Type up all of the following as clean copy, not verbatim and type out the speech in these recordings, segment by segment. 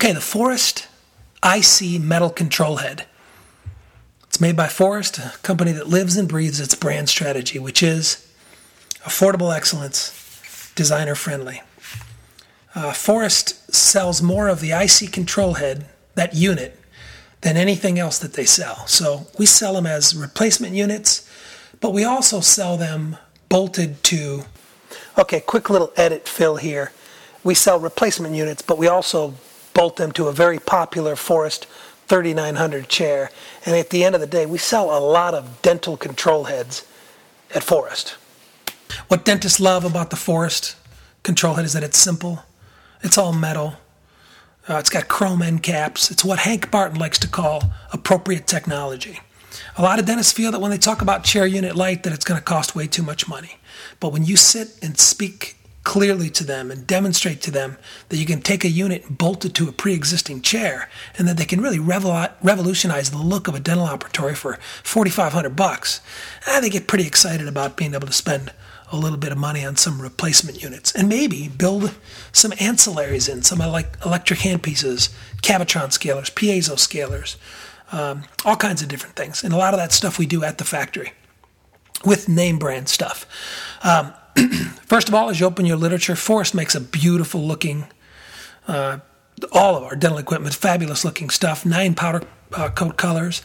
Okay, the Forest IC metal control head. It's made by Forest, a company that lives and breathes its brand strategy, which is affordable excellence, designer friendly. Forest sells more of the IC control head, that unit, than anything else that they sell. So we sell them as replacement units, but we also sell them bolted to... Okay, quick little edit fill here. We sell replacement units, but we also bolt them to a very popular Forest 3900 chair. And at the end of the day, we sell a lot of dental control heads at Forest. What dentists love about the Forest control head is that it's simple. It's all metal. It's got chrome end caps. It's what Hank Barton likes to call appropriate technology. A lot of dentists feel that when they talk about chair unit light that it's going to cost way too much money. But when you sit and speak clearly to them and demonstrate to them that you can take a unit and bolt it to a pre-existing chair and that they can really revolutionize the look of a dental operatory for $4,500, they get pretty excited about being able to spend a little bit of money on some replacement units and maybe build some ancillaries in, some like electric handpieces, Cavitron scalers, piezo scalers, all kinds of different things. And a lot of that stuff we do at the factory with name brand stuff. First of all, as you open your literature, Forest makes a beautiful looking, all of our dental equipment, fabulous looking stuff, 9 powder coat colors,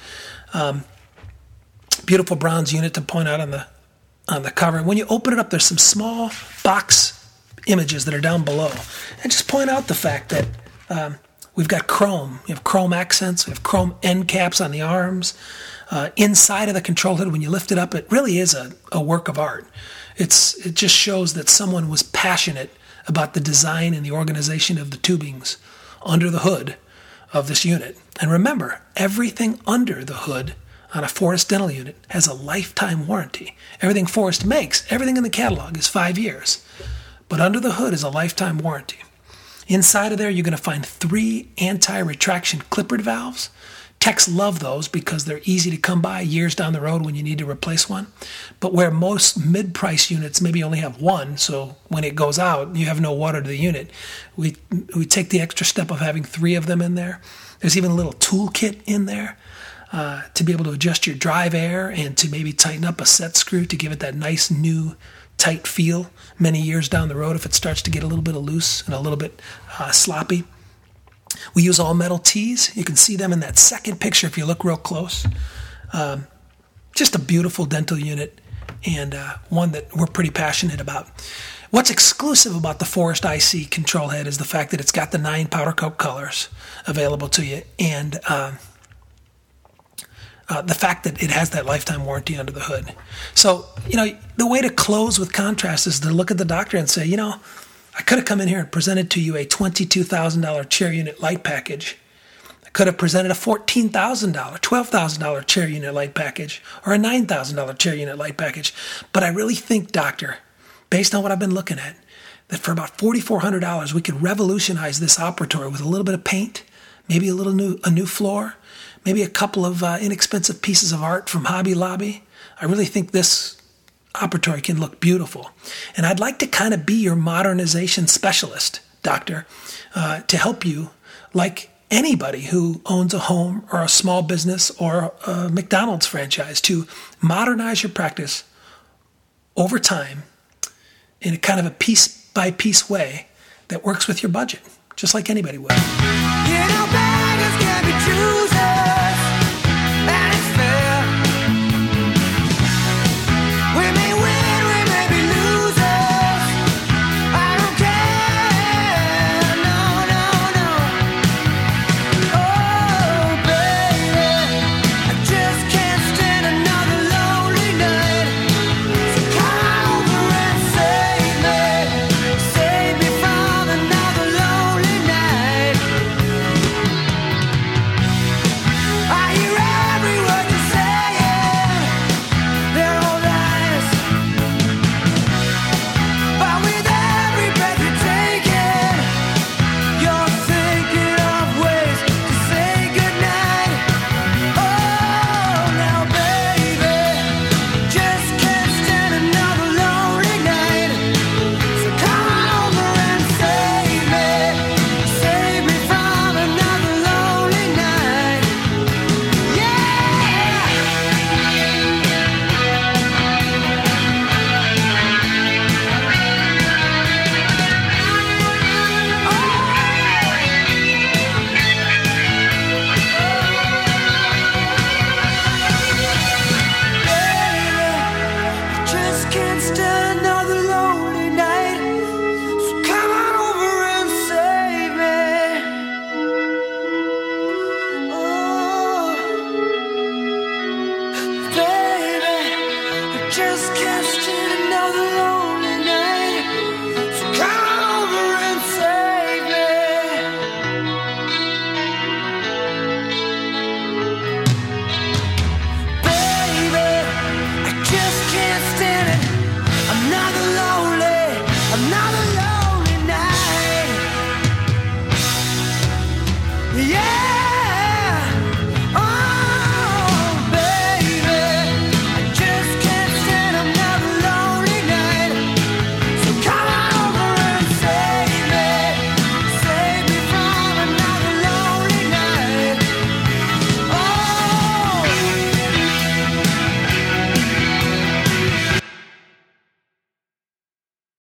beautiful bronze unit to point out on the cover. When you open it up, there's some small box images that are down below. And just point out the fact that we've got chrome. We have chrome accents. We have chrome end caps on the arms. Inside of the control head, when you lift it up, it really is a work of art. It just shows that someone was passionate about the design and the organization of the tubings under the hood of this unit. And remember, everything under the hood on a Forest dental unit has a lifetime warranty. Everything Forest makes, everything in the catalog is 5 years. But under the hood is a lifetime warranty. Inside of there, you're going to find 3 anti-retraction clippered valves. Techs love those because they're easy to come by years down the road when you need to replace one. But where most mid-price units maybe only have one, so when it goes out, you have no water to the unit, we take the extra step of having 3 of them in there. There's even a little toolkit in there to be able to adjust your drive air and to maybe tighten up a set screw to give it that nice new tight feel many years down the road if it starts to get a little bit loose and a little bit sloppy. We use all metal tees. You can see them in that second picture if you look real close. Just a beautiful dental unit and one that we're pretty passionate about. What's exclusive about the Forest IC control head is the fact that it's got the 9 powder coat colors available to you and the fact that it has that lifetime warranty under the hood. So, the way to close with contrast is to look at the doctor and say, I could have come in here and presented to you a $22,000 chair unit light package. I could have presented a $14,000, $12,000 chair unit light package or a $9,000 chair unit light package. But I really think, doctor, based on what I've been looking at, that for about $4,400 we could revolutionize this operatory with a little bit of paint, maybe a new floor, maybe a couple of inexpensive pieces of art from Hobby Lobby. I really think this operatory can look beautiful. And I'd like to kind of be your modernization specialist, doctor, to help you, like anybody who owns a home or a small business or a McDonald's franchise, to modernize your practice over time in a kind of a piece-by-piece way that works with your budget, just like anybody would.